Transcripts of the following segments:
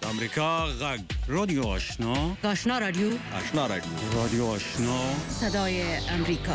امریکا غږ رادیو آشنا رادیو رادیو آشنا صدای امریکا.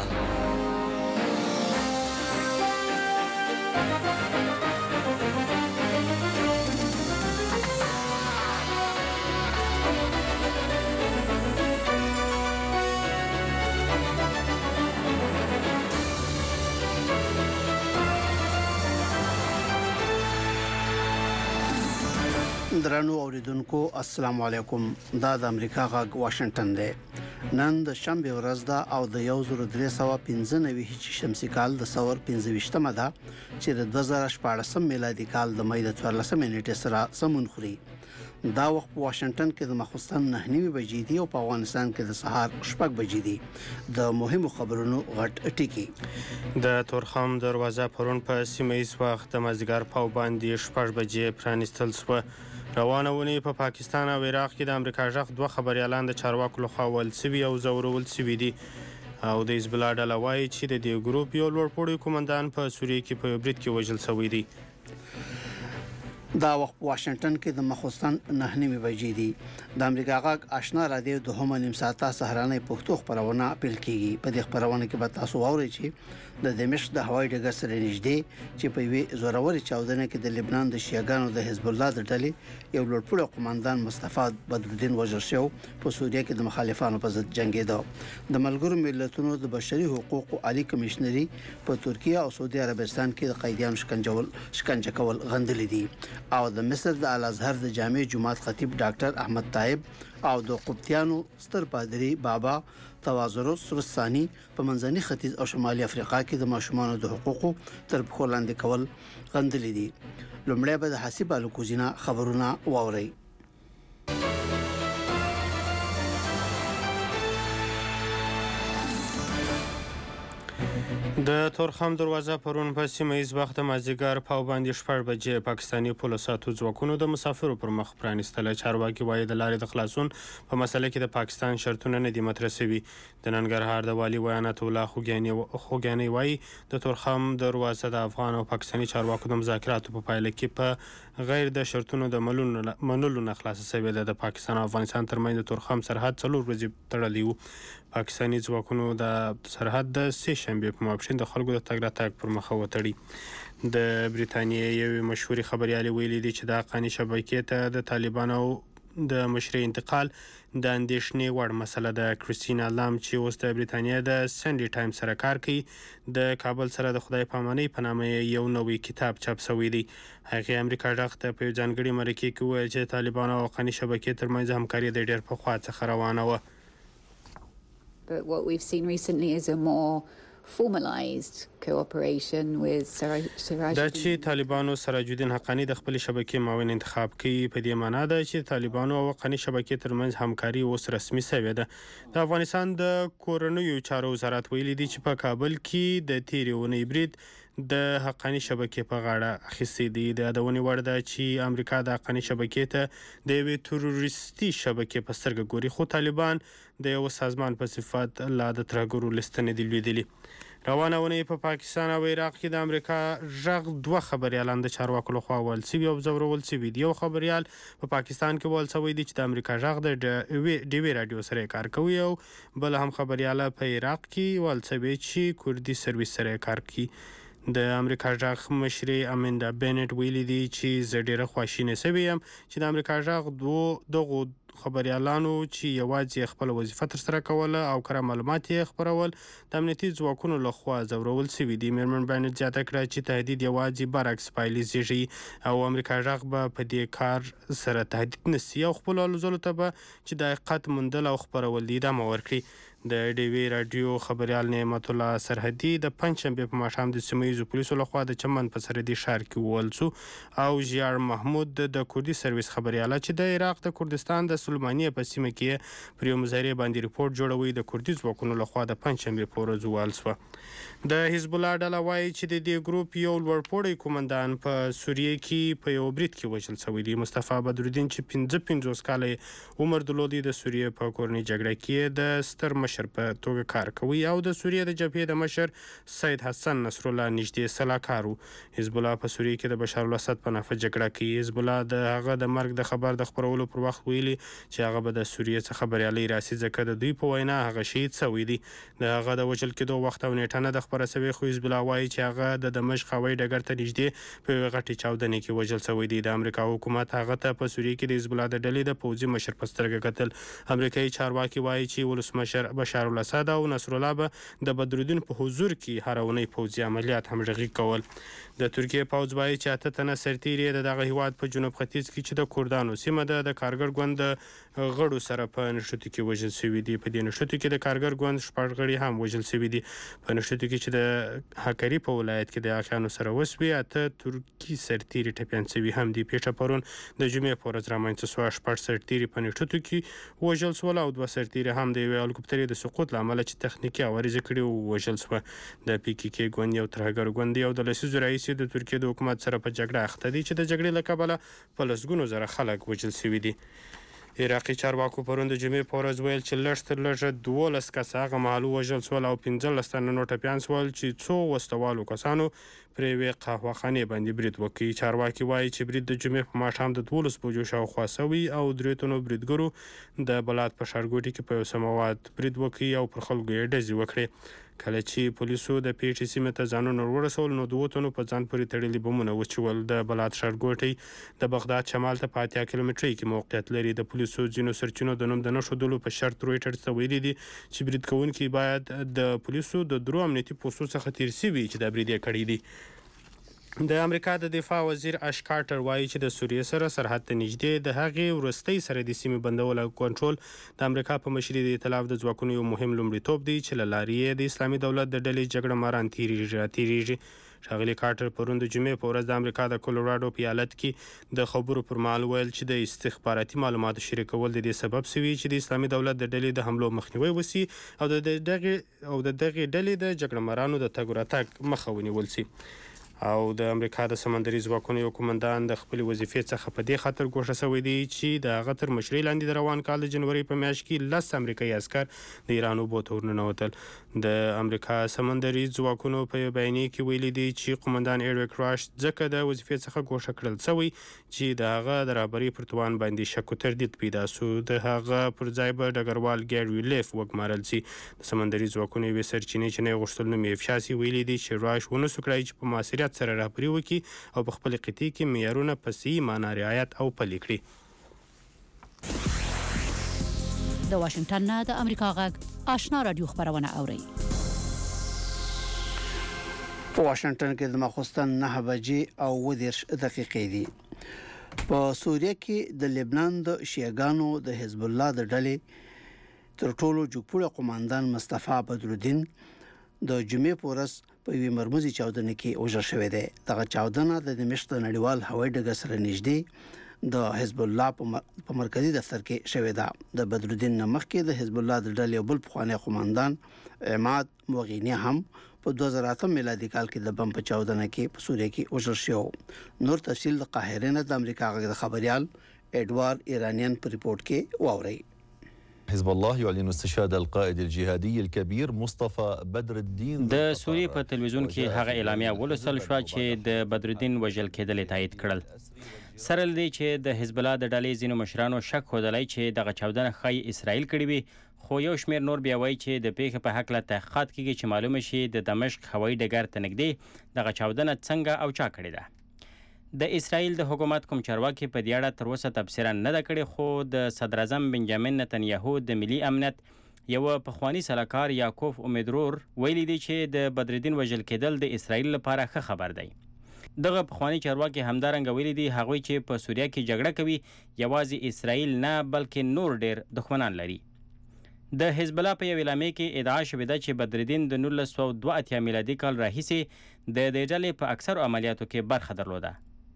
درنو اوریدونکو السلام علیکم. دا د امریکا غږ واشنگټن دی. نن د شنبه ورځ ده او د 1395 شمسي کال د ثور 15مه ده چې د 2014 میلادي کال د مې د 14 نیټې سره سمون خوري. دا وخت په واشنگټن کې د مخصوصن 9:30 بجې دي او په افغانستان کې د سهار 6 بجې دي. د مهمو خبرونو غټ ټکی. د تورخم دروازه پرون په سیمه‌ایز وخت د مازدیګر په باندې 6 بجې پرانیستل شو. روانه ونی په پاکستان او عراق کې د امریکا ژغ دوه خبريالان د چارواکو لخوا ول سوي او زورول سوي دي او د حزب الله ډله وایي چې د دې ګروپ یو لوړپوړی کومندان په سوریه کې په برید کې وژل شوی دی. دا وخت واشنگټن کې د مخصوصن 9:30 بجې دي. د امریکا غږ آشنا رادیو د هم نیم ساعته سهارنۍ پښتو خبرونه پیل کیږي. په دې خبرونه کې به تاسو واورئ چې د دمشق د هوایي ډګر سره نږدې چې په وی زوروري چاودنه کې د لبنان د شیعاګانو د حزب الله د ډلې یو لوړپوړی قومندان مصطفی بدرالدین وژل شو. په سوریه کې د مخالفانو په ضد جنگیده. د ملګرو ملتونو د بشري حقوقو عالی کمشنري په ترکیه او سعودي عربستان کې د قیدیانو شکنجه کول غندلې دي او د مصر د الازهر د جامع جماعت خطیب ډاکټر احمد طایب او د قبطیانو ستر پادری بابا توازرو سرسانی په منځني ختیځ او شمالي افریقا کې د ماشومانو د حقوقو تر پښو لاندې کول غندلې دي. لومړی به د حسیب الکوزینا خبرونه واوري. د تورخم دروازه پرون په سیمه‌ایز وخت مازدیګر په باندې 6 بجې پاکستاني پولیسو ځواکونو د مسافرو پر مخ پرانیستله. چارواکي وایي د لارې د خلاصون په مسله کې د پاکستان شرطونه نه دي مطرح شوي. د ننګرهار د والي ویانت الله خوګیاني وایي د تورخم دروازه د افغان او پاکستاني چارواکو د مذاکراتو په پایله کې په غیر د شرطونو د منلو نه خلاص شوې ده. د پاکستان او افغانستان ترمنځ د تورخم سرحد 4 ورځې تړلی و. پاکستاني ځواکونو د سرحد د سه شنبه په ماپښین د خلکو د تګ راتګ پر مخ وتړي. د بریتانیې یو مشهور خبريال ویلي دی چې د افغاني شبکې ته د طالبانو د مشرۍ انتقال د اندېښنې وړ مسله ده. کریستینا لام چې اوس د بریتانیا د سنډي ټایم سره کار کوي د کابل سره د خدای پامانۍ په نامه یو نوې کتاب چاپ شوی دی. هغه امریکا ژغ ته په ځانګړي مرکه کې وویل چې طالبانو او افغاني شبکې ترمنځ همکاري د ډېر پخوا څخه روانه وه. But what we've seen recently is a more formalized cooperation with Siraj. دا چې طالبانو سراج الدین حقانی د خپل شبکې معاون انتخاب کوي په دې معنی ده چې طالبانو او حقانی شبکې ترمنځ همکاري اوس رسمي شوې ده. د افغانستان د کورنیو چارو وزارت ویلي دی چې په کابل کې د تیرې اونۍ برید د حقانی شبکې په غاړه اخیستې دي. د یادونې وړ ده چې امریکا د حقانی شبکې ته د یوې تروریستي شبکې په سترګه ګوري خو طالبان د یو سازمان په صفت لا د ترهګرو لسته نه دي لوېدلي. روانه ونې په پاکستان او عراق کې د امریکا ژغ دوه خبريالان د چارواکو لخوا ول سوي او زورول سوي دي. یو خبريال په پاکستان کې ول سوی دی چې د امریکا ژغ د ډیوی رادیو سره کار کوي او بل هم خبريال په عراق کې ول سوي چې کوردي سرویس سره کار کوي. د امریکا ژغ مشري امیندا بینټ ویلي دی چې زه ډیره خواشینه شوم چې د امریکا ژغ دغه خبريالانو چې یوازې خپل وظیفه ترسره کوله او کره معلومات یې خبرول د امنیتي ځواکونو لخوا زورول شوي دي. میرمن بینټ زیاته کړه چې تهدید یوازې برعکس پایلې زیږي او امریکا ژغ به په دې کار سره تهدید نشي او خپل الوزلو ته به چې د حقیقت موندل او خبرول دي ادامه ورکړي. د ډیوی رادیو خبريال نعمت الله سرحدي د پنځشنبه په ماښام د سیمه‌ایزو پولیسو لخوا د چمن په سرحدي ښار کې وول شو او ژیار محمود د کوردي سرویس خبريال چې د عراق د کردستان د سلیمانیه په سیمه کې پر یو مظاهرې باندې ریپورټ جوړوي د کردي ځواکونو لخوا د پنجشنبې په ورځ ووهل شوه. د حزب الله ډله وایي چې د دې ګروپ یو لوړپوړی قومندان په سوریه کې په یو برید کې وژل شوی دی. مصطفی بدرالدین چې 55 کاله عمر درلودي د سوریه په کورنۍ جګړه کې د ستر مشر په توګه کار کوي او د سوریه د جبهې د مشر سید حسن نصر الله نږدې سلاکار و. حزب الله په سوریه کې د بشار الاسد په نفع جګړه کوي. حزب الله د هغه د مرګ د خبر د خپرولو پر وخت ویلي چې هغه به د سوریه څخه بریالی راسي ځکه د دوی په وینا هغه شهید شوی دی. د هغه د وژل کېدو وخت او نیټه نه د خپره شوې خو حزب الله وایي چې هغه د دمشق هوایي ډګر ته نږدې په یوې غټې چاودنې کې وژل شوی دی. د امریکا حکومت هغه ته په سوریه کې د حزب الله د ډلې د پوځي مشر په سترګه کتل. امریکایي چارواکي وایي چې ولسمشر بشار الاسد او نصر الله به د بدرالدین په حضور کې هر اونۍ پوځي عملیات همغږي کول. د ترکیې پوځ وایي چې 8 تنه سرتیري د دغه هیواد په جنوب ختیځ کې چې د کردانو سیمه ده د کارګر ګوند غړو سره په نښتو کې وژل شوي دي. په دې نښتو کې د کارګر ګوند 6 غړي هم وژل شوي دي. په نښتو کې چې د هکري په ولایت کې د اخیانو سره وسوي 8 ترکي سرتیري ټپیان شوي هم دي. پیښه پرون د جمعې په ورځ رامنځته شوه. 6 سرتیري په نښتو کې وژل شول او 2 سرتیري هم د یوې هلیکوپترې د سقوط له امله چې تخنیکي عوارض کړي وژل شوه. د PKK ګوند یو ترهګر ګوند دی او د لسیزو راهیسې د ترکیې د حکومت سره په جګړه اخته دي چې د جګړې له کبله په لسګونو زره خلک وژل شوي دي. عراقي چارواکو پرون د جمعې په ورځ ویل چې لږ تر لږه 12 کسه هغه مهال وژل شول او 15 تنه نور ټپیان شول چې څو وسوالو کسانو پر یوې قهوهخانې باندې برید وکړي. چارواکي وایي چې برید د جمعې په ماښام د 12 بجو شاوخوا شوی او 3 تنو بریدګرو د بلاد په ښارګوټي کې په یو سماوات برید وکړي او پر خلکو یې ډزې وکړې. کله چې پولیسو د پیښې سیمې ته ځانونه ورسول نو 2 تنو په ځان پورې تړلي بمونه وچول. د بلاد ښارګوټی د بغداد شمال ته په 80 کیلومترۍ کې موقعیت لري. د پولیسو ځینو سرچینو د نوم د نه ښودلو په شرط رویټرز ته ویلي دي چې برید کوونکي باید د پولیسو د درو امنیتي پوستو څخه تیر شوي چې دا برید یې کړی دی. د امریکا د دفاع وزیر اش کارټر وایي چې د سوریې سره سرحد ته نږدې د هغې وروستۍ سرحدي سیمې بندول او کنټرول د امریکا په مشرۍ د ائتلاف د ځواکونو یو مهم لومړیتوب دی چې له لارې یې د اسلامي دولت د ډلې جګړه ماران تیریږي. ښاغلي کارټر پرون د جمعې په ورځ د امریکا د کولوراډو په ایالت کې د خبرو پر مهال ویل چې د استخباراتي معلوماتو شریکول د دې سبب شوي چې د اسلامي دولت د ډلې د حملو مخنیوی وشي او د دغې ډلې د جګړه مارانو د تګ راتګ مخه ونیول شي. او د امریکا د سمندري ځواکونو یو قومندان د خپل وظیفې څخه په دې خاطر ګوښه شوی دی چې د هغه تر مشرۍ لاندې د روان کال د جنوري په میاشت کې 10 امریکایي عسکر د ایران اوبو ته ورننوتل. د امریکا سمندري ځواکونو په یو بیانیه کې ویلي دي چې قومندان ایرویک راش ځکه د وظیفې څخه ګوښه کړل شوی چې د هغه د رهبرۍ پر توان باندې شک او تردید پیدا شو. د هغه پر ځای به ډګروال ګیری لیف وګمارل شي. د سمندري ځواکونو یوې سرچینې چې نه یې غوښتل نوم یې افشا شي ویلي دي چې راش ونه سو کړی چې په معاصرت سره رهبري وکړي او په خپل قطعې کې معیارونه په صحیح معنا رعایت او پلي کړي. د واشنگټن نه د امریکا غږ آشنا رادیو خبرونه اوري. په واشنگټن کې د ماخوستن 9 بجې او 10 دقیقې دي. په سوریه کې د لبنان د شیعاګانو د حزب الله د ډلې تر ټولو جوړپوړی قومندان مصطفی بدرالدین د جمعې په ورځ په یوې مرموزي چاودنه کې وژل شوی دی. دغه چاودنه د دمشق د نړیوال هوایي ډګر سره نږدې د حزب الله په مرکزی دفتر کې شوی ده. د بدرالدین نه مخکې د حزب الله د ډلې بل پخوانی قومندان عماد موغینی هم په 2008 میلادي کال کې د بم په چاودنه کې په سوریه کې وژل شو. نور تفصیل د قاهره نه د امریکا غږ خبريال اډوارد ایرانیان په ریپورت کې واوري. حزب الله يعلن استشهاد القائد الجهادي الكبير مصطفى بدر الدين. د سوریې په تلویزیون کې هغه اعلامیه ولوستل شو چې د بدرالدین وژل کېدل تایید کړل. سره لدی چې د حزب الله د ډلې ځینو مشرانو شک ښودلی چې دغه چاودنه ښایي اسرائیل کړې وي خو یو شمېر نور بیا وایي چې د پیښې په هکله تحقیقات کېږي چې معلومه شي د دمشق هوایي ډګر ته نږدې دغه چاودنه څنګه او چا کړې ده. د اسرائیل د حکومت کوم چارواکي په دې اړه تر اوسه تبصره نه ده کړې خو د صدر اعظم بنجامین نتنیاهو د ملي امنیت یو پخوانی سلاکار یعقوب امیدرور ویلي دی چې د بدرالدین وژل کېدل د اسرائیل لپاره ښه خبر دی. دغه پخوانی چارواکي همدارنګه ویلي دي هغوی چې په سوریه کې جګړه کوي یوازې اسرائیل نه بلکې نور ډیر دښمنان لري. د حزب الله په یو اعلامیه کې ادعا شوې ده چې بدرالدین د 1982 میلادي کال راهیسې د دې ډلې په اکثرو عملیاتو کې برخه درلوده.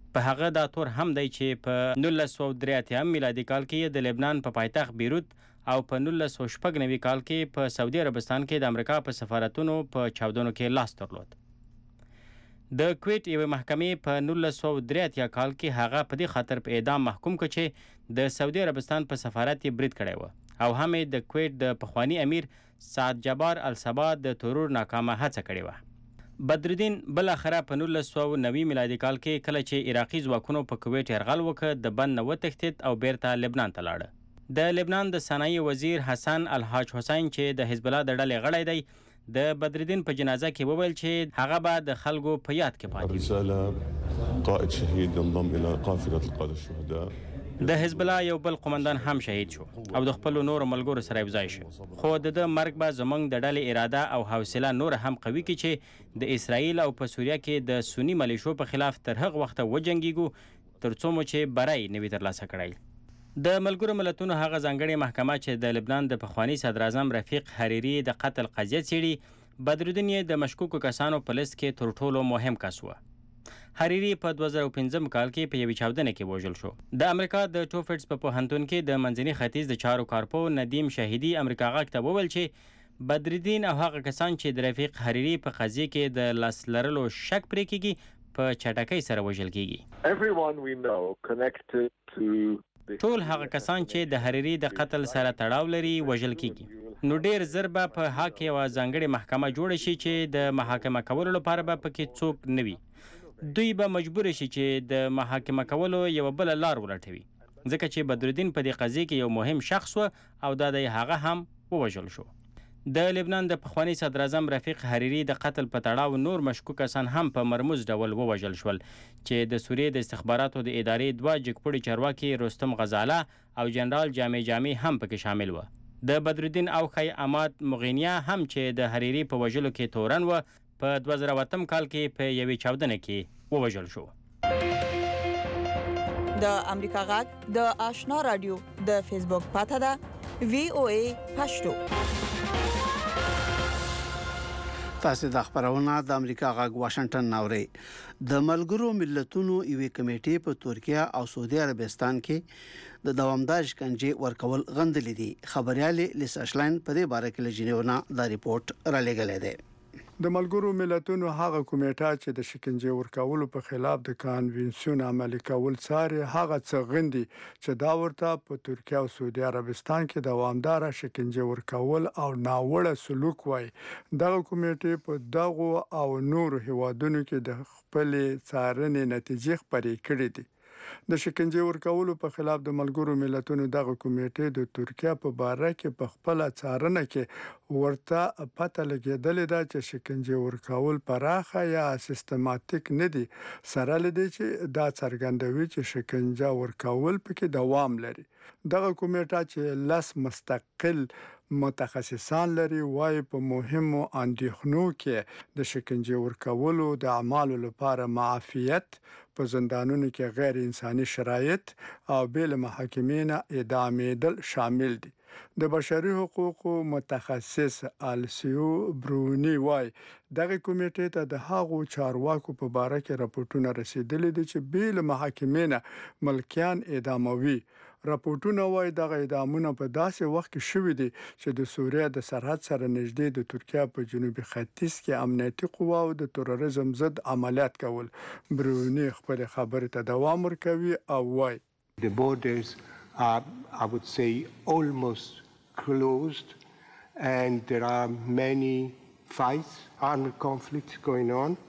په هغه دا تور هم دی چې په 1983 میلادي کال کې د لبنان په پایتخت بیروت او په 1996 کال کې په سعودي عربستان کې د امریکا په سفارتونو په چاودنو کې لاس درلود. د کویت یوه محکمې په 1983 کال کې هغه په دې خاطر په اعدام محکوم کړ چې د سعودي عربستان په سفارت یې برید کړی و او هم د کویت د پخوانی امیر سعد جبار الصبا د ترور ناکامه هڅه کړې وه. بدرالدین بل اخره په 1990 میلادي کال کې کله چې عراقي ځواکونو په کویت یرغل وکړ د بند نه وتښتېد او بیرته لبنان ته لاړه. د لبنان د صنایع وزیر حسن الحاج حسین چې د حزب الله د ډلې غړی دی د بدرالدین په جنازه کې وویل چې هغه به د خلکو په یاد کې پاتې رساله قائد شهید ينضم الى قافله القاده الشهداء. د حزب الله یو بل قومندان هم شهید شو او د خپل نور ملګرو سره یوځای شو، خو د مرګ به زمونږ د ډلې اراده او حوصله نور هم قوي کړي چې د اسرائیل او په سوریه کې د سنی ملیشو په خلاف تر هغه وخته وجنګیږو تر څو مو چې برای نوي ترلاسه کړی. د ملګرو ملتونو هغه ځانګړې محکمه چې د لبنان د پخوانی صدر اعظم رفیق حریری د قتل قضیه څیړي، بدرالدین یې د مشکوکو کسانو په لیست کې تر ټولو مهم کس و. حریری په 2015 کال کې په یوې چاودنه کې وژل شو. د امریکا د ټوفټس په پوهنتون کې د منځني ختیځ د چارو کارپو ندیم شهیدی امریکا غاک ته وویل چې بدرالدین او هغه کسان چې د رفیق حریری په قضیه کې د لاس لرلو شک پرې کیږي په چټکۍ سره وژل کیږي. ټول هغه کسان چې د حریری د قتل سره تړاو لري وژل کیږي. نو ډیر زر به په حق یوه ځانګړې محکمه جوړه شي چې د محاکمه کولو لپاره به پکې څوک نه وي. دوی به مجبور شي چې د محاکمه کولو یوه بله لار ولټوي، ځکه چې بدرالدین په دې قضیه کې یو مهم شخص و او دا د هغه هم ووژل شو. د لبنان د پخوانی صدر اعظم رفیق حریری د قتل په تړاو نور مشکوک کسان هم په مرموز ډول ووژل شول چې د سوریې د استخباراتو د ادارې دوه جګپوړي چارواکي رستم غزاله او جنرال جامع هم پکې شامل و. د بدرالدین اوخی اماد مغینیا هم چې د حریری په وژلو کې تورن و په 2008 کال کې په یوې چاودنه کې ووژل شو. د امریکا غاک د آشنا رادیو د فیسبوک پاته ده VOA پښتو. تاسو د خبرونه د امریکا غاک واشنگټن ناوړي. د ملګرو ملتونو یوې کمیټې په ترکیه او سعودي عربستان کې د دوامدار شکنجې ورکول غندلې دي. خبريال لیسا شلاین په دې باره کې لجنیونه دا ریپورت را لګلې ده. د ملګرو ملتونو هغه کمیټه چې د شکنجې ورکولو په خلاف د کانونسیون عملي کول څاري هغه څه غندي چې دا ورته په ترکیه او سعودي عربستان کې دوامدار شکنجې ورکول او ناوړه سلوک وای. دغه کمیټه په دغه او نور هیوادونو کې د خپل څارنې نتیجې خبرې کړې دي. د شکنجې ورکولو په خلاف د ملګرو ملتونو دغه کمیټې د ترکیه په باره کې په خپل څارنه کې ورته پته لګېدلې ده چې شکنجې ورکول پراخه یا سیستماتیک نه دي، سره لدی چې دا څرګندوي چې شکنجه ورکول پکې دوام لري. دغه کمیټه چې لس مستقل متخصصان لري وايي په مهمو اندېښنو کې د شکنجې ورکولو د اعمالو لپاره معافیت، په زندانونو کې غیر انساني شرایط او بل محاکمین اعدامېدل شامل دي. د بشري حقوقو متخصص السیو برونی وايي دغه کمیټې ته د هغو چارواکو په باره کې راپورټونه رسیدلي دي چې بل محاکمین ملکیان اعداموي. راپورټونه وايي دغه اعدامونه په داسې وخت کې شوي دي چې د سوریه د سرحد سره نږدې د ترکیه په جنوبي ختیځ کې امنیتي قواو د تروریزم ضد عملیات کول. برونی خپل خبرې ته دوام ورکوي او وايي The borders are, I would say, almost closed and there are many fights, armed conflicts going on.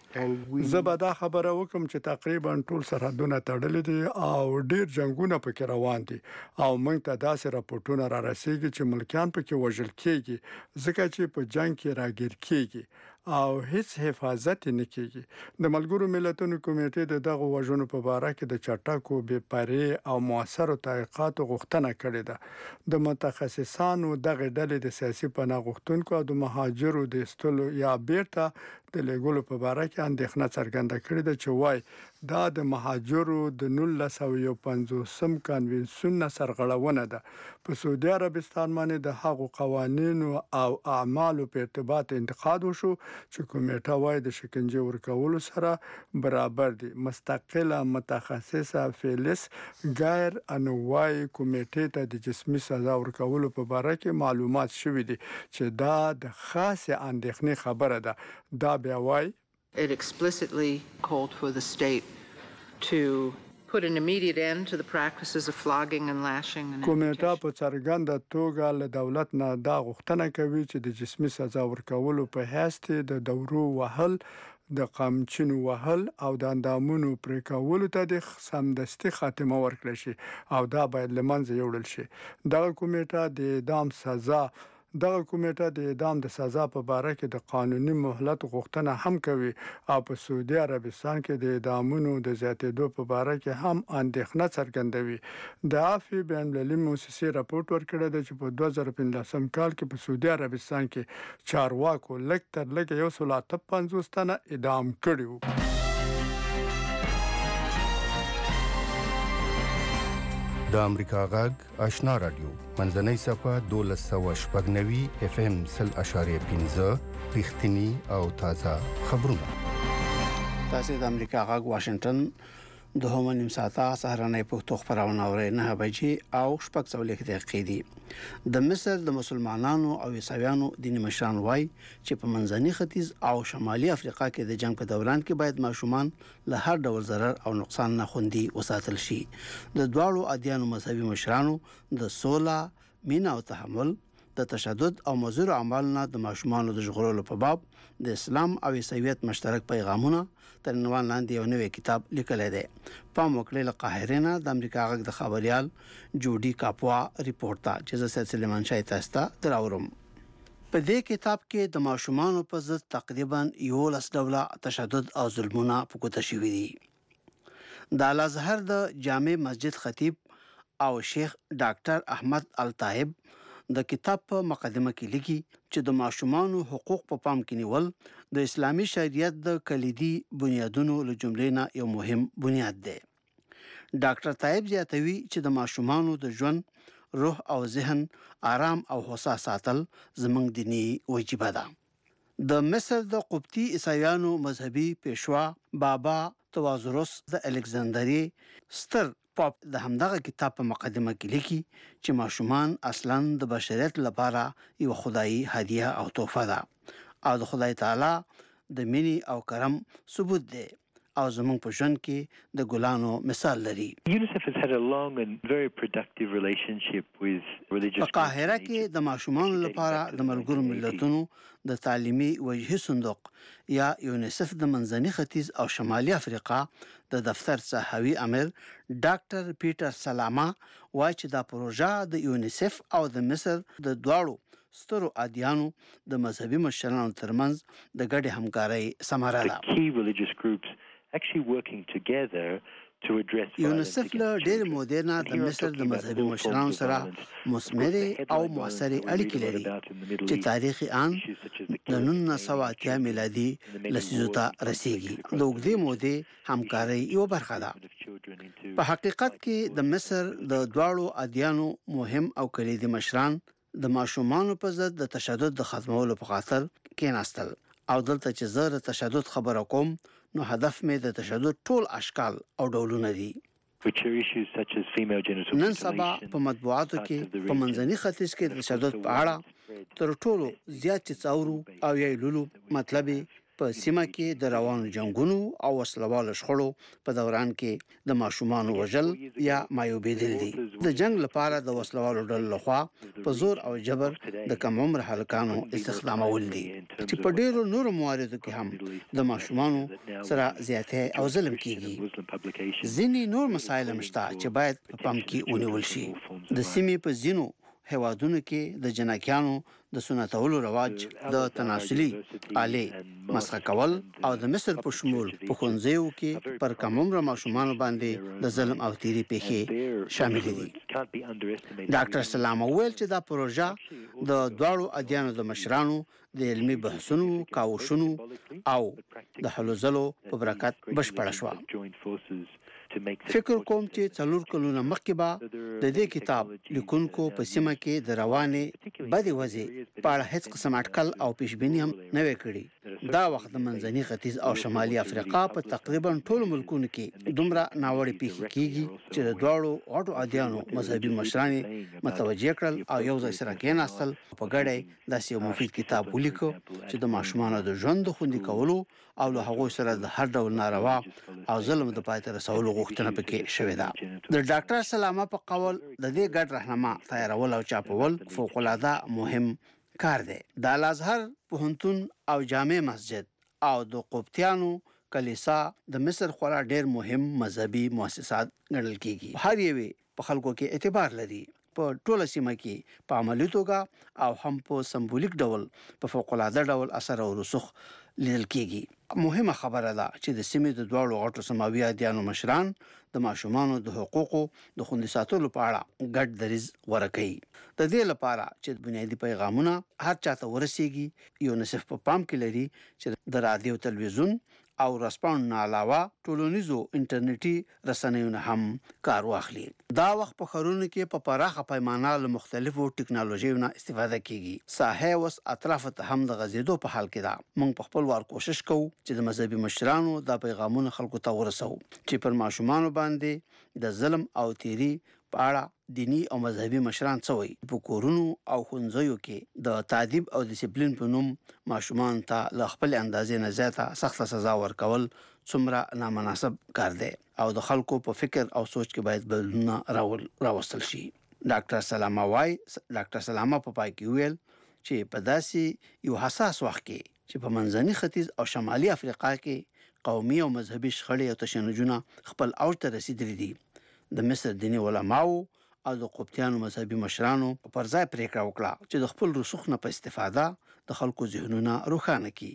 زه به دا خبره وکم چې تقریبا ټول سرحدونه تړلي دي او ډیر جنگونه پکې روان دي او موږ ته داسې راپورټونه را رسیږي چې ملکیان پکې وژل کیږي ځکه چې په جنگ کې راګیر کیږي او هیڅ حفاظت نه کیږي. د ملګرو ملتونو کمیټې د دغه وژنو په اړه کې د چټکو بې پرې او موثرو تحقیقاتو غوښتنه کړې ده. د متخصصانو دغه ډلې د سیاسي پناه غوښتونکو او د مهاجرو د استلو یا بیرته د لګولو په اړه کې اندېښنه څرګنده کړې ده چې وايي دا د مهاجرو د 1950 کنوینسیون سرغړونه ده. په سعودي عربستان باندې د هغو قوانینو او اعمالو په ارتباط انتقاد وشو چې کمیټه وايي د شکنجه ورکولو سره برابر دي. مستقله متخصصه فیلس غیر انوای کمیټې ته د جسمي سزا ورکولو په اړه کې معلومات شوي دي چې دا د خاصه اندېښنې خبره ده. دا بیا وايي It explicitly called for the state to put an immediate end to the practices of flogging and lashing. کمیټه په څرګنده توګه له دولت نه دا غوښتنه کوي چې د جسمي سزا ورکولو په هست د دورو وهل د قمچینو وهل او د اندامونو پرې کولو ته د سمدستي خاتمه ورکړل شي او دا باید له منځه یوړل شي. دغه کمیټه د اعدام د سزا په اړه کې د قانوني مهلت غوښتنه هم کوي او په سعودي عربستان کې د اعدامونو د زیاتېدو په اړه کې هم اندېښنه څرګندوي. د عفوي بین المللي موسسې راپورټ ورکړی دی چې په 2015 کال کې په سعودي عربستان کې چارواکو لږ تر لږه 158 تنه اعدام کړي وو. د امریکا غږ آشنا رادیو منځنۍ صفه 1290 اف ام 0.5 رښتینی او تازه خبرونه. تاسو د امریکا غږ واشنگټن د هم نیم ساعته سهارنۍ پښتو خبرونه اورئ. 9 بجې او 14 دقیقې دي. د مصر د مسلمانانو او عیسویانو دیني مشران وایي چې په منځني ختیځ او شمالي افریقا کې د جنگ په دوران کې باید ماشومان له هر ډول ضرر او نقصان نه خوندي وساتل شي. د دواړو ادیانو مذهبي مشرانو د سوله، مینا او تحمل، د تشدد او مضر اعمالو د ماشومان د ژغورلو په باب د اسلام او عیسویت مشترک پیغامونه تر عنوان لاندې یو نوی کتاب لیکلی دی. پام وکړئ له قاهره نه د امریکا غږ د خبريال جوډي کاپوا ریپورت ته چې زه سید سلیمان شاه تاسو ته دراورم. په دې کتاب کې د ماشومان په ضد تقریبا 11 ډوله تشدد او ظلمونه پکوته شوي دي. د الازهر د جامع مسجد خطیب او شیخ ډاکټر احمد الطاهب د کتاب په مقدمه کې لیکي چې د ماشومانو حقوق په پام کې نیول د اسلامي شریعت د کلیدي بنیادونو له جملې نه یو مهم بنیاد دی. ډاکټر طیب زیاتوي چې د ماشومانو د ژوند، روح او ذهن آرام او هوسا ساتل زموږ دینی وجیبه ده. د مصر د قبطي عیسایانو مذهبي پیشوا بابا توازروس د الکساندری ستر پاپ د همدغه کتاب په مقدمه کې لیکي چې ماشومان اصلاً د بشریت لپاره یو خدایي هدیه او تحفه ده او د خدای تعالی د مینې او کرم ثبوت دی او زموږ په ژوند کې د ګلانو مثال لري. UNICEF has had a long and very productive relationship with religious په قاهره کې د ماشومان لپاره د ملګرو ملتونو د تعلیمي وجهي صندوق یا یونیسف د منځني ختیځ او شمالي افریقا د دفتر صحوي امیر ډاکټر پیټر سلاما وایي چې دا پروژه د یونیسف او د مصر د دواړو سترو ادیانو د مذهبي مشرانو ترمنځ د ګډې همکارۍ ثمره ده. actually working together to address یونیسف له ډېر مودې نه د مصر د مذهبي مشرانو سره مثمرې او مؤثرې اړیکې لري چې تاریخي آن د 1980 میلادي لسیزو ته رسیږي. د اوږدې مودې همکارۍ یو برخه ده. په حقیقت کې د مصر د دواړو ادیانو مهم او کلیدي مشران د ماشومانو په ضد د تشدد د ختمولو په خاطر کېناستل او دلته چې زه د تشدد خبره کوم نو هدف مې د تشدد ټول اشکال او ډولونه دي. نن سبا په مطبوعاتو کې په منځني ختیځ کې د تشدد په اړه تر ټولو زیات څاورو او یې مطلب په سیمه کې د روانو جنگونو او وسلوالو شخړو په دوران کې د ماشومان وژل یا مایوبېدل دي. د جنگ لپاره د وسلوالو ډلو لخوا په زور او جبر د کم عمر هلکانو استخدامول دي چې په ډیرو نورو مواردو کې هم د ماشومانو سره زیاتې او ظلم کیږي. ځینې نور مسایل مشته چې باید په پام کې ونیول شي. د سیمې په ځینو هیوادونو کې د جنکیانو د سنتولو رواج د تناسلي آلې مسخه کول او د مصر په شمول په ښوونځیو کې پر کم عمر ماشومان باندې د ظلم او تیری پیښې شامل دي. ډاکټر سلام وویل چې دا پروژه د دواړو ادیانو د مشرانو د علمي بحثونو، کاوشونو او د حلو ځلو په برکت بشپړه شوه. فکر کوم چې 4 کلونه مخکې به د دې کتاب لیکونکو په سیمه کې د روانې بدې وضع په اړه هیڅ قسم اټکل او پیشبیني هم نه وي کړی. دا وخت د منځني ختیځ او شمالي افریقا په تقریبا ټولو ملکونو کې دومره ناوړه پیښې کیږي چې د دواړو غټو ادیانو مذهبي مشران متوجه کړل او یو ځای سره کېناستل په ګډه داسې یو مفید کتاب ولیکو چې د ماشومانو د ژوند خوندي کولو او له هغوی سره د هر ډول ناروا او ظلم د پای ته رسولو غوښتنه پکې شوې ده. د ډاکټر سلامه په قول د دې ګډ راهنما تیارول او چاپول فوق العاده مهم کار دی. د الازهر پوهنتون او جامع مسجد او د قبطیانو کلیسا د مصر خورا ډېر مهم مذهبي مؤسسات ګڼل کیږي. هر یوه په خلکو کې اعتبار لري. په ټوله سیمه کې په عملي توګه او هم په سمبولیک ډول په فوق العاده ډول اثر او رسوخ لیدل کیږي. مهمه خبره ده چې د سیمې د دواړو غټو سماوي ادیانو مشران د ماشومانو د حقوقو د خوندي ساتلو په اړه ګډ دریځ غوره کوي. د دې لپاره چې بنیادی پیغامونه هر چاته ورسیږي، یونیسف په پام کې لري چې د رادیو، تلویزیون او رسپاند نه علاوه ټولنیزو انټرنیټي رسنیونو هم کار واخلي. دا وخت په خرونو کې په پراخه پیمانه له مختلفو ټکنالوژیونو استفاده کیږي. ساحه وس اطراف ته هم د غزیدو په حال کې ده. موږ په خپل وار کوشش کوو چې د مذهبي مشرانو د پیغامونو خلکو ته ورسو چې پر ماشومانو باندې د ظلم او تیری په اړه دینی او مذهبي مشران څه وایي. په کورونو او ښوونځیو کې د تادیب او ډیسپلین په نوم ماشومان ته له خپل اندازې نه زیاته سخته سزا ورکول څومره نامناسب کار دی او د خلکو په فکر او سوچ کې باید بدلون راوستل شي. ډاکټر سلامه په پای کې ویل چې په داسې یو حساس وخت کې چې په منځني ختیځ او شمالي افریقا کې قومي او مذهبي شخړې او تشنجونه خپل اوج ته رسیدلي دي، د مصر دیني علماو او د قبطیانو مذهبي مشرانو پر ځای پریکړه وکړه چې د خپل رسوخ نه په استفاده د خلکو ذهنونه روښانه کړي.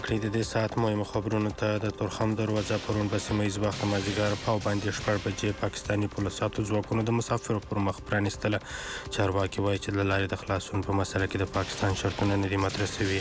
کړی. د دې ساعت مهمو خبرونو ته د تورخم دروازه پرون په سیمه ییز وخت مازدیګر په باندې 6 بجې پاکستاني پولیسو ځواکونو د مسافرو پر مخ پرانیستله. چارواکي وایي چې له لارې د خلاصون په مسله کې د پاکستان شرطونه نه دي مطرح شوي.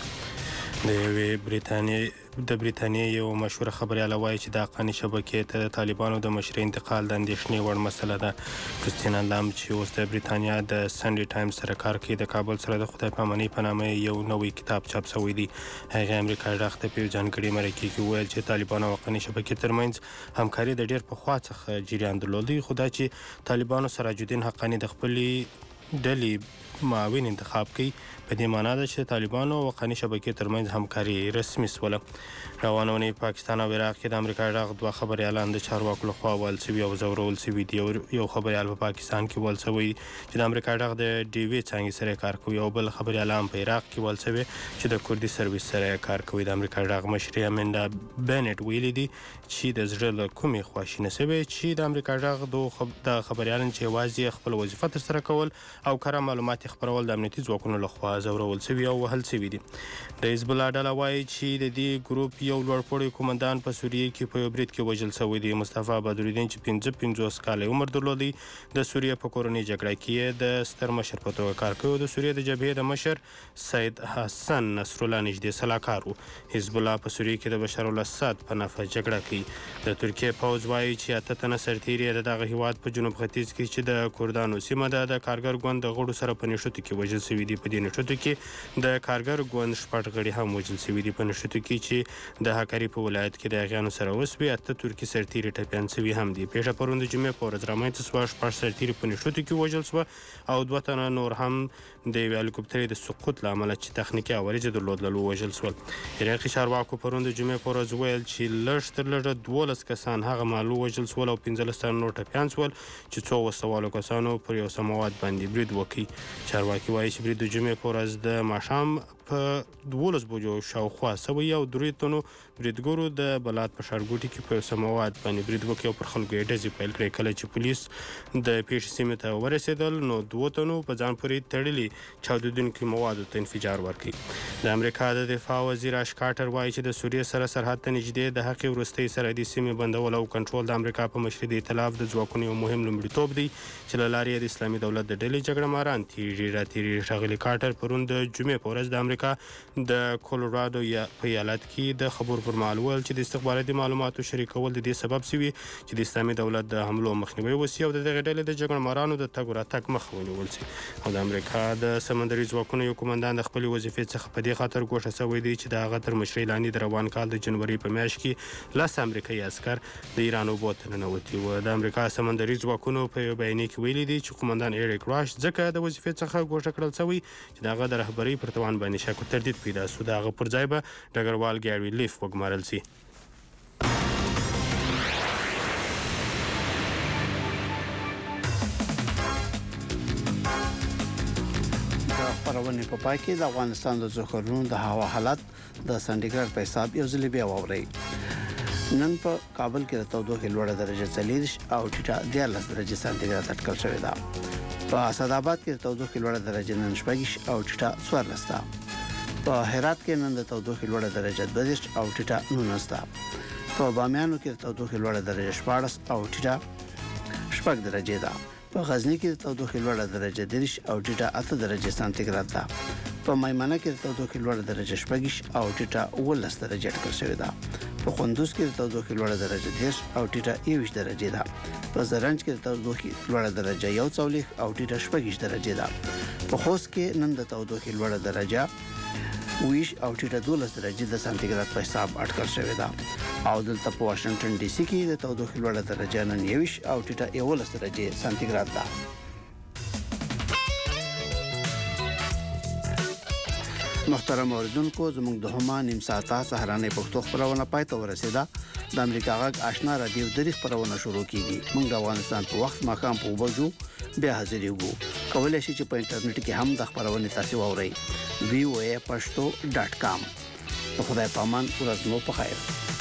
د بریتانیې یو مشهور خبریال وایي چې د افغاني شبکې ته د طالبانو د مشرۍ انتقال د اندېښنې وړ مسله ده. کریستینا لام چې اوس د بریتانیا د سنډي ټایمز سره کار کوي د کابل سره د خدای پامانۍ په نامه یو نوی کتاب چاپ شوی دی. هغه امریکا غږ ته په ځانګړي مرکه کې ویل چې طالبانو او افغاني شبکې ترمنځ همکاري د ډېر پخوا څخه جریان درلودی، خو دا چې طالبانو سراج الدین حقانی د خپلې ډلې معاون انتخاب کوي په دې معنا ده چې طالبانو او افغاني شبکې ترمنځ همکاري رسمي سوله. روانه اونۍ پاکستان او عراق کې د امریکا غږ دوه خبریالان د چارواکو لخوا وژل شوي او ځورول شوي دي. یو خبریال په پاکستان کې وژل شوی چې د امریکا غږ د ډیوي څانګې سره کار کوي، او بل خبریالان په عراق کې وژل شوی چې د کوردي سرویس سره کار کوي. د امریکا غږ مشر امیندا بینټ ویلي دي چې د زړه له کومې خواشینه شوی چې د امریکا غږ د خبریالان چې یوازې خپل وظیفه ترسره کول او کره معلومات خپرول د امنیتي ځواکونو لخوا ځورول شوي او وهل شوي دي. د حزب الله ډله وایي چې د دې ګروپ یو لوړپوړی قومندان په سوریه کې په یو برید کې وژل شوی دی. مصطفی بدرالدین چې 55 کاله عمر درلودی د سوریه په کورنۍ جګړه کې د ستر مشر په توګه کار کوي. د سوریه د جبهې د مشر سید حسن نصرالله نږدې سلاکار و. حزب الله په سوریه کې د بشار الاسد په نفع جګړه کوي. د ترکیې پوځ وایي چې 8 تنه سرتیري د دغه هیواد په جنوب ختیځ کې چې د کردانو سیمه ده د کارګر ګوند د غړو سره په نښتو کې وژل شوي دي. په دې نښتو کې د کارګر ګوند 6 غړي هم وژل شوي دي. په نښتو کې چې د حکري په ولایت کې د اغیانو سره وسوي 8 ترکي سرتیري ټپیان شوي هم دي. پیښه پرون د جمعې په ورځ رامنځته شوه. 6 سرتیري په نښتو کې وژل شوه او 2 تنه نور هم د یوې هلیکوپترې د سقوط له امله چې تخنیکي عوارض درلودل ووژل شول. عراقي چارواکو پرون د جمعې په ورځ ویل چې لږ تر لږه 12 کسان هغه مهال ووژل شول او 15 تنه نور ټپیان شول چې څو وسوالو کسانو پر یو سماوات باندې برید وکړي. چارواکي وایي چې برید د جمعې په ورځ د ماښام په 12 بجو شاوخوا سوی او 3 تنو بریدګرو د بلاد په ښارګوټي کې په سماوات باندې برید وکړي او پر خلکو یې ډزې پیل کړې. کله چې پولیس د پیښې سیمې ته ورسېدل نو 2 تنو په ځان پورې تړلي چاودېدونکي موادو ته انفجار ورکړي. د امریکا د دفاع وزیر اش کارټر وایي چې د سوریې سره سرحد ته نږدې د هغې وروستۍ سرحدي سیمې بندول او کنټرول د امریکا په مشرۍ د ائتلاف د ځواکونو یو مهم لومړیتوب دی چې له لارې د اسلامي دولت د ډلې جګړه ماران تیریږي. ښاغلي کارټر پرون د جمعې په ورځ د امریکا د کولورادو په ایالت کې د خبرو پر مهال ویل چې د استخباراتي معلوماتو شریکول د دې سبب شوي چې د اسلامي دولت د حملو مخنیوی وشي او د دغې ډلې د جګړهمارانو د تګ راتګ مخه ونیول شي. او د امریکا د سمندري ځواکونو یو قومندان د خپلې وظیفې څخه په دې خاطر ګوښه شوی دی چې د هغه تر مشرۍ لاندې د روان کال د جنوري په میاشت کې 10 امریکایي عسکر د ایران اوبو ته ننوتي وو. د امریکا سمندري ځواکونو په یو بیانیه کې ویلي دي چې قومندان ایریک راش ځکه د وظیفې څخه ګوښه کړل شوی چې د هغه د رهبرۍ پر توان باندې شک او تردید پیدا شو. د هغه پر ځای به ډګروال ګیری لیف وګمارل شي. خبرونه په پای کې د افغانستان د ځخرونو د هوا حالت د سنټیګریډ په حساب یو ځل بیا واوري. نن په کابل کې د تودوخې لوړه درجه 40 او ټیټه 13 درجه سانتیګریډ اټکل شوې ده. په اسداباد کې د تودوخې لوړه درجه 19 او ټیټه 14 ده. په هرات کې نن د تودوخې لوړه درجه 22 او ټیټه 19 ده. په بامیانو کې د تودوخې لوړه درجه 14 او ټیټه 8 درجه ده. په غزنی کې د تودوخې لوړه درجه 30 او ټیټه 8 درجه سانتیګریډ ده. په میمنه کې د تودوخې لوړه درجه 14 او ټیټه 19 درجه اټکل شوې ده. په کندوز کې د تودوخې لوړه درجه 10 او ټیټه 21 درجه ده. په زرنج کې د تودوخې لوړه درجه 41 او ټیټه 14 درجه ده. په خوست کې نن د تودوخې لوړه درجه 20 او ټیټه 12 درجه د سانتیګریډ په حساب اټکل شوې ده. او دلته په واشنگټن ډي سي کې د تودوخې لوړه درجه 29 او ټیټه 11 درجه سانتیګریډ ده. محترم اوریدونکو زموږ د هما نیم ساعته سهارنۍ پښتو خبرونه پای ته ورسیده. د امریکا غږ آشنا رادیو د خبرونه شروع کیږي. موږ د افغانستان په وخت ماقام په وبجو بیا حاضر یو. کولای شئ چې په انټرنیټ کې هم د خبرونه تاسو واورئ. voapashto.com. خدای پامان ورځ مو په خیر.